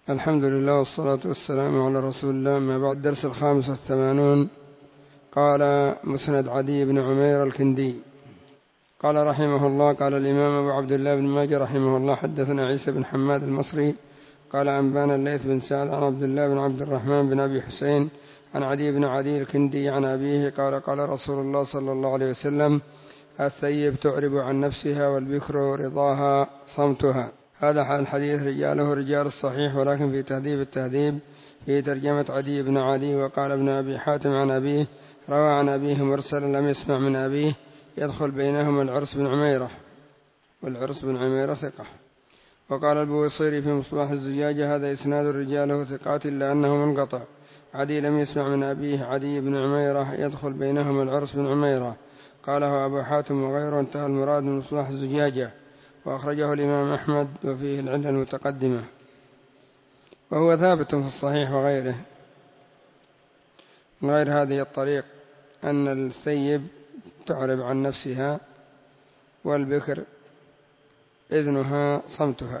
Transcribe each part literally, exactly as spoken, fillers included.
الحمد لله والصلاة والسلام على رسول الله. ما بعد. الدرس الخامس والثمانون. قال مسند عدي بن عمير الكندي قال رحمه الله: قال الإمام أبو عبد الله بن ماجه رحمه الله: حدثنا عيسى بن حماد المصري قال أنبانا الليث بن سعد عن عبد الله بن عبد الرحمن بن أبي حسين عن عدي بن عدي الكندي عن أبيه قال: قال رسول الله صلى الله عليه وسلم: الثيب تعرب عن نفسها والبكر رضاها صمتها. هذا الحديث رجاله رجال الصحيح، ولكن في تهذيب التهذيب في ترجمة عدي بن عدي. وقال ابن أبي حاتم عن أبيه: روى عن أبيه مرسلا لم يسمع من أبيه، يدخل بينهما العرس بن عميرة، والعرس بن عميرة ثقة. وقال البويصيري في مصباح الزجاجة: هذا إسناد رجاله ثقات إلا أنه منقطع. عدي لم يسمع من أبيه عدي بن عميرة، يدخل بينهما العرس بن عميرة. قاله أبو حاتم وغيره. انتهى المراد من مصباح الزجاجة، وأخرجه الإمام أحمد وفيه العلة المتقدمة، وهو ثابت في الصحيح وغيره غير هذه الطريق، أن الثيب تعرب عن نفسها والبكر إذنها صمتها.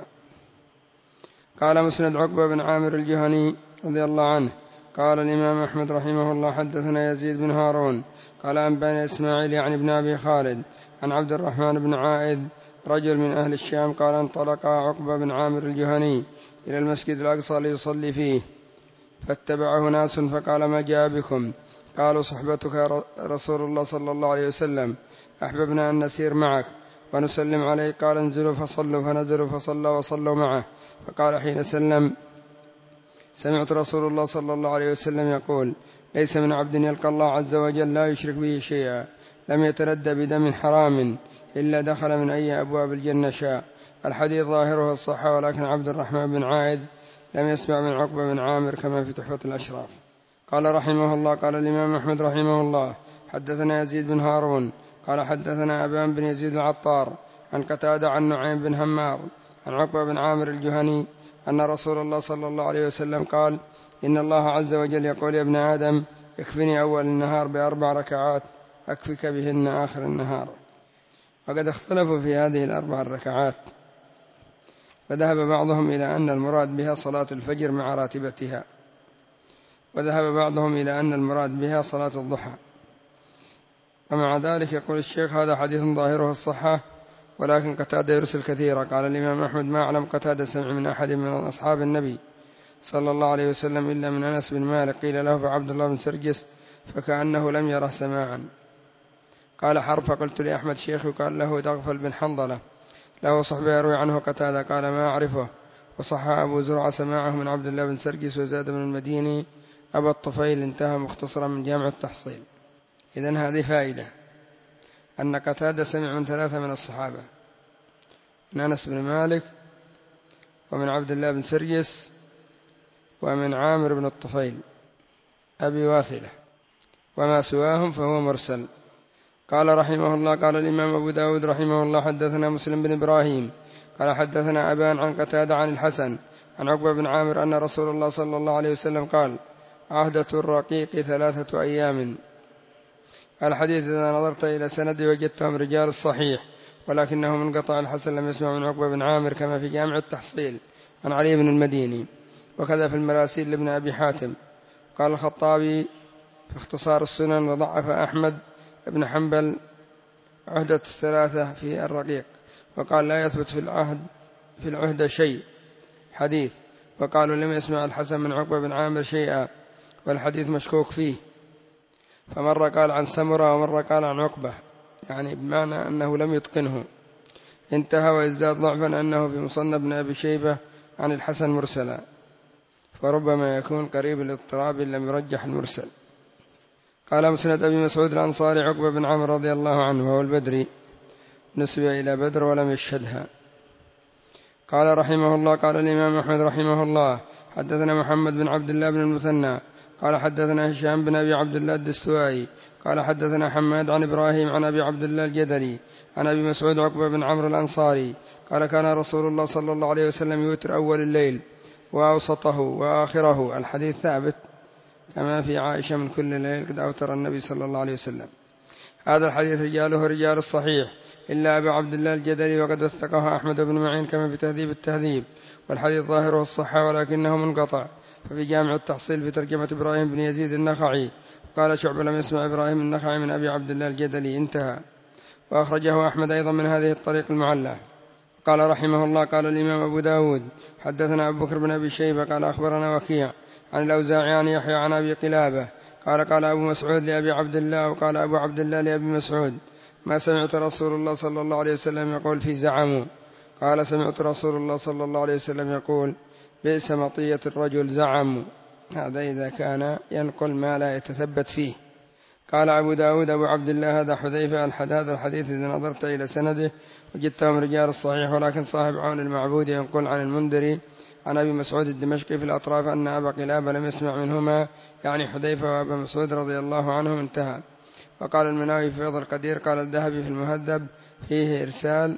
قال مسند عقبة بن عامر الجهني رضي الله عنه قال الإمام أحمد رحمه الله: حدثنا يزيد بن هارون قال أنبانا إسماعيل يعني ابن أبي خالد عن عبد الرحمن بن عائد رجل من أهل الشام قال: انطلق عقبة بن عامر الجهني إلى المسجد الأقصى ليصلي فيه، فاتبعه ناس فقال: ما جاء بكم؟ قالوا: صحبتك يا رسول الله صلى الله عليه وسلم، أحببنا أن نسير معك ونسلم عليه. قال: انزلوا فصلوا. فنزلوا فصلوا وصلوا معه. فقال حين سلم: سمعت رسول الله صلى الله عليه وسلم يقول: ليس من عبد يلقى الله عز وجل لا يشرك به شيئا لم يتردى بدم حرام إلا دخل من أي أبواب الجنة شاء. الحديث ظاهره الصحة، ولكن عبد الرحمن بن عائد لم يسمع من عقبة بن عامر كما في تحفة الأشراف. قال رحمه الله: قال الإمام أحمد رحمه الله: حدثنا يزيد بن هارون قال حدثنا أبان بن يزيد العطار عن قتادة عن نعيم بن همار عن عقبة بن عامر الجهني أن رسول الله صلى الله عليه وسلم قال: إن الله عز وجل يقول: يا ابن آدم، اكفني أول النهار بأربع ركعات أكفك بهن آخر النهار. وقد اختلفوا في هذه الأربع الركعات، فذهب بعضهم إلى أن المراد بها صلاة الفجر مع راتبتها، وذهب بعضهم إلى أن المراد بها صلاة الضحى. ومع ذلك يقول الشيخ: هذا حديث ظاهره الصحة، ولكن قتادة يرسل كثيرا. قال الإمام أحمد: ما أعلم قتادة سمع من أحد من أصحاب النبي صلى الله عليه وسلم إلا من أنس بن مالك. قيل له: فعبد الله بن سرجس، فكأنه لم يره سماعا. قال حرب: فقلت لأحمد شيخ يقال له دغفل بن حنظلة، له صحبه يروي عنه قتادة. قال: ما أعرفه. وصح أبو زرع سماعه من عبد الله بن سرجس، وزاد من المديني أبا الطفيل. انتهى مختصرا من جامع التحصيل. إذن هذه فائدة، أن قتادة سمع من ثلاثة من الصحابة: من أنس بن مالك، ومن عبد الله بن سرجس، ومن عامر بن الطفيل أبي واثلة، وما سواهم فهو مرسل. قال رحمه الله: قال الإمام أبو داود رحمه الله: حدثنا مسلم بن إبراهيم قال حدثنا أبان عن قتادة عن الحسن عن عقبة بن عامر أن رسول الله صلى الله عليه وسلم قال: عهدة الرقيق ثلاثة أيام. الحديث إذا نظرت إلى سنده وجدتهم رجال الصحيح، ولكنه منقطع. الحسن لم يسمع من عقبة بن عامر كما في جامع التحصيل عن علي بن المديني، وكذا في المراسيل لابن أبي حاتم. قال الخطابي في اختصار السنن: وضعف أحمد ابن حنبل عهدة الثلاثة في الرقيق، وقال لا يثبت في العهد في العهدة شيء حديث. وقالوا لم يسمع الحسن من عقبة بن عامر شيئا، والحديث مشكوك فيه، فمرة قال عن سمرة ومرة قال عن عقبة، يعني بمعنى أنه لم يتقنه. انتهى. ويزداد ضعفا أنه في مصنف ابن أبي شيبة عن الحسن مرسلا، فربما يكون قريب الاضطراب إن لم يرجح المرسل. قال مسند أبي مسعود الأنصاري: عقبة بن عامر رضي الله عنه وهو البدري، نسب إلى بدر ولم يشهدها. قال رحمه الله: قال الإمام أحمد رحمه الله: حدثنا محمد بن عبد الله بن المثنى قال حدثنا هشام بن أبي عبد الله الدستوائي قال حدثنا حماد عن إبراهيم عن أبي عبد الله الجدلي عن أبي مسعود عقبة بن عمرو الأنصاري قال: كان رسول الله صلى الله عليه وسلم يوتر أول الليل وأوسطه وآخره. الحديث ثابت كما في عائشة: من كل ليل قد أوتر النبي صلى الله عليه وسلم. هذا الحديث رجاله رجال الصحيح إلا أبي عبد الله الجدلي، وقد وثقه أحمد بن معين كما في تهذيب التهذيب. والحديث ظاهره الصحة ولكنه منقطع. ففي جامع التحصيل في ترجمة إبراهيم بن يزيد النخعي قال شعبة لم يسمع إبراهيم النخعي من أبي عبد الله الجدلي، انتهى. وأخرجه أحمد أيضا من هذه الطريق المعلة. قال رحمه الله قال الإمام أبو داود حدثنا أبو بكر بن أبي شيبة قال أخبرنا وكيع عن الأوزاعي عن يحيى عن أبي قلابة قال قال أبو مسعود لأبي عبد الله وقال أبو عبد الله لأبي مسعود ما سمعت رسول الله صلى الله عليه وسلم يقول في زعموا. قال سمعت رسول الله صلى الله عليه وسلم يقول بئس مطية الرجل زعموا. هذا إذا كان ينقل ما لا يتثبت فيه. قال أبو داود أبو عبد الله هذا حذيفة الحد هذا الحديث إذا نظرت إلى سنده وجدته من رجال الصحيح، ولكن صاحب عون المعبود ينقل عن المنذري عن أبي مسعود الدمشقي في الأطراف أن أبا قلابة لم يسمع منهما، يعني حذيفة وأبا مسعود رضي الله عنهم، انتهى. وقال المناوي في فيض القدير قال الذهبي في المهذب فيه إرسال.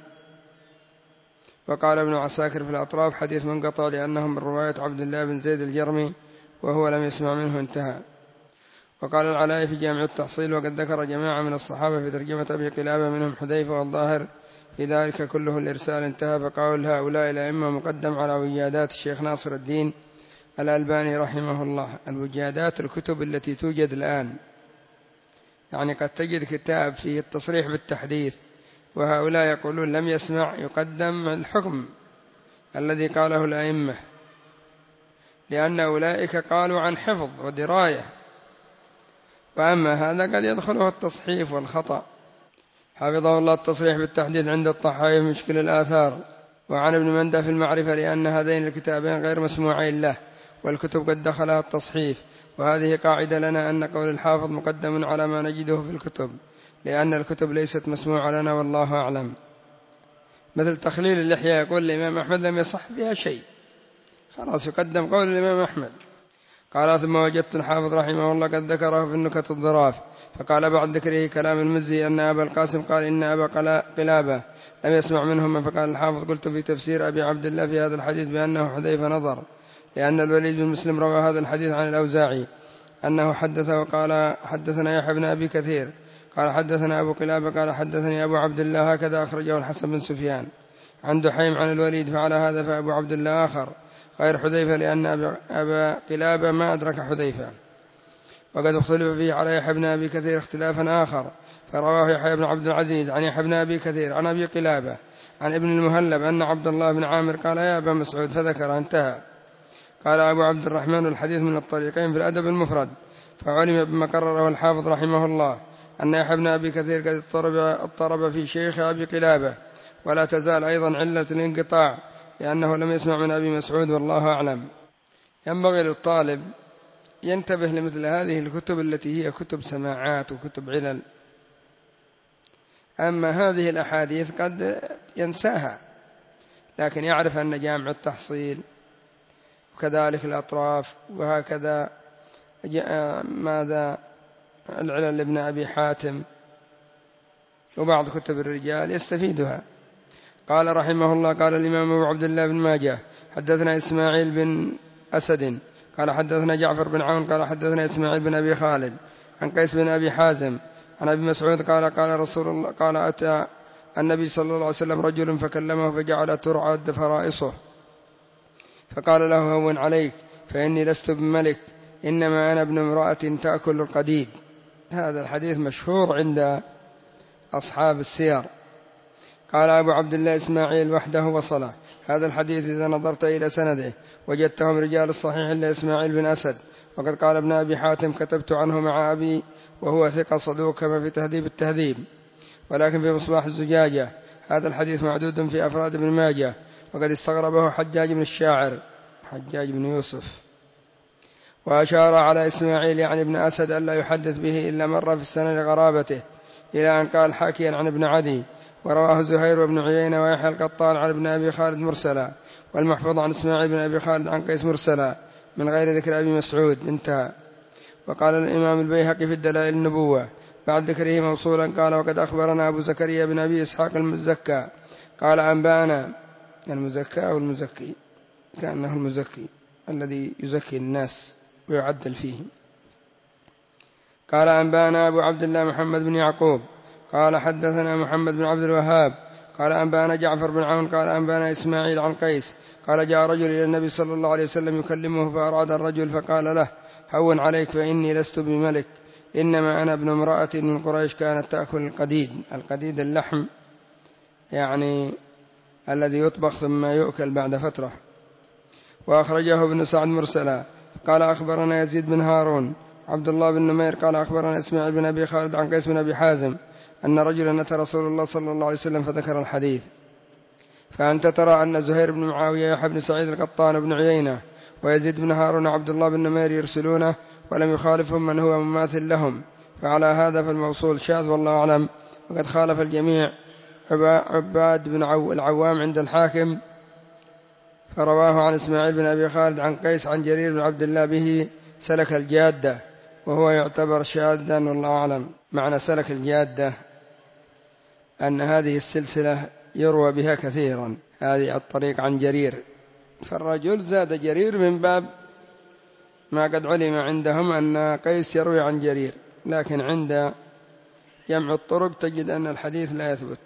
وقال ابن عساكر في الأطراف حديث منقطع لأنهم من رواية عبد الله بن زيد الجرمي وهو لم يسمع منه، انتهى. وقال العلاء في جامع التحصيل وقد ذكر جماعة من الصحابة في ترجمة أبي قلابة منهم حذيفة والظاهر في ذلك كله الإرسال، انتهى. فقال هؤلاء الأئمة مقدم على وجادات الشيخ ناصر الدين الألباني رحمه الله. الوجادات الكتب التي توجد الآن، يعني قد تجد كتاب فيه التصريح بالتحديث وهؤلاء يقولون لم يسمع، يقدم الحكم الذي قاله الأئمة، لأن أولئك قالوا عن حفظ ودراية، وأما هذا قد يدخله التصحيف والخطأ. حفظه الله التصريح بالتحديث عند الطحاوي في مشكل الآثار، وعن ابن مندى في المعرفة لأن هذين الكتابين غير مسموعين له، والكتب قد دخلها التصحيف. وهذه قاعدة لنا أن قول الحافظ مقدم على ما نجده في الكتب، لأن الكتب ليست مسموعة لنا والله أعلم. مثل تخليل اللحية يقول الإمام أحمد لم يصح فيها شيء، خلاص يقدم قول الإمام أحمد. قال ثم وجدت الحافظ رحمه الله قد ذكره في النكت الظراف، فقال بعد ذكره كلام المزي أن أبا القاسم قال إن أبا قلابة لم يسمع منهم. فقال الحافظ قلت في تفسير أبي عبد الله في هذا الحديث بأنه حذيفة نظر، لأن الوليد بن مسلم روى هذا الحديث عن الأوزاعي أنه حدث وقال حدثنا يحيى بن أبي كثير قال حدثنا أبو قلابة قال حدثني أبو عبد الله، هكذا أخرجه الحسن بن سفيان عن دحيم عن الوليد. فعلى هذا فأبو عبد الله آخر غير حذيفة، لأن أبا قلابة ما أدرك حذيفة. وقد اختلف فيه على يحيى بن أبي كثير اختلافا آخر، فرواه يحيى بن عبد العزيز عن يحيى بن أبي كثير عن أبي قلابة عن ابن المهلب أن عبد الله بن عامر قال يا أبا مسعود فذكر، انتهى. قال أبو عبد الرحمن الحديث من الطريقين في الأدب المفرد، فعلم بما قرره الحافظ رحمه الله أن يحيى بن أبي كثير قد اضطرب, اضطرب في شيخ أبي قلابة، ولا تزال أيضا علة الانقطاع لأنه لم يسمع من أبي مسعود والله أعلم. ينبغي للطالب ينتبه لمثل هذه الكتب التي هي كتب سماعات وكتب علل، أما هذه الأحاديث قد ينساها، لكن يعرف أن جامع التحصيل وكذلك الأطراف وهكذا ماذا العلل لابن أبي حاتم وبعض كتب الرجال يستفيدها. قال رحمه الله قال الإمام أبو عبد الله بن ماجه حدثنا إسماعيل بن أسد قال حدثنا جعفر بن عون قال حدثنا إسماعيل بن أبي خالد عن قيس بن أبي حازم عن أبي مسعود قال قال رسول الله قال أتى النبي صلى الله عليه وسلم رجل فكلمه فجعل ترعد فرائصه، فقال له هون عليك فإني لست بملك، إنما أنا ابن امرأة تأكل القديد. هذا الحديث مشهور عند أصحاب السير. قال أبو عبد الله إسماعيل وحده وصله. هذا الحديث إذا نظرت إلى سنده وجدته من رجال الصحيح إلا إسماعيل بن أسد، وقد قال ابن أبي حاتم كتبت عنه مع أبي وهو ثقة صدوق كما في تهذيب التهذيب، ولكن في مصباح الزجاجة هذا الحديث معدود في أفراد ابن ماجه، وقد استغربه حجاج بن الشاعر حجاج بن يوسف، وأشار على إسماعيل يعني ابن أسد ألا يحدث به إلا مرة في السنة لغرابته، إلى أن قال حاكيا عن ابن عدي. ورواه زهير وابن عيينة ويحيى القطان عن ابن أبي خالد مرسلا، والمحفوظ عن إسماعيل بن أبي خالد عن قيس مرسلا من غير ذكر أبي مسعود، انتهى. وقال الإمام البيهقي في الدلائل النبوة بعد ذكره موصولا قال وقد أخبرنا أبو زكريا بن أبي إسحاق المزكى قال أنبانا المزكى أو المزكي كأنه المزكي الذي يزكي الناس ويعدل فيهم. قال أنبانا أبو عبد الله محمد بن يعقوب قال حدثنا محمد بن عبد الوهاب قال أنبانا جعفر بن عون قال أنبانا إسماعيل عن قيس قال جاء رجل إلى النبي صلى الله عليه وسلم يكلمه فأراد الرجل فقال له هون عليك فإني لست بملك، إنما أنا ابن امرأة من قريش كانت تأكل القديد. القديد اللحم يعني الذي يطبخ ثم يؤكل بعد فترة. وأخرجه ابن سعد مرسلا قال أخبرنا يزيد بن هارون عبد الله بن نمير قال أخبرنا إسماعيل بن أبي خالد عن قيس بن أبي حازم أن رجلا أتى رسول الله صلى الله عليه وسلم فذكر الحديث. فأنت ترى أن زهير بن معاوية يحيى بن سعيد القطان بن عيينة ويزيد بن هارون وعبد الله بن نمير يرسلونه ولم يخالفهم من هو مماثل لهم، فعلى هذا فالموصول شاذ والله أعلم. وقد خالف الجميع عباد بن العوام عند الحاكم فرواه عن إسماعيل بن أبي خالد عن قيس عن جرير بن عبد الله به سلك الجادة، وهو يعتبر شاذا والله أعلم. معنى سلك الجادة أن هذه السلسلة يروى بها كثيرا، هذه الطريق عن جرير، فالرجل زاد جرير من باب ما قد علم عندهم أن قيس يروي عن جرير، لكن عند جمع الطرق تجد أن الحديث لا يثبت.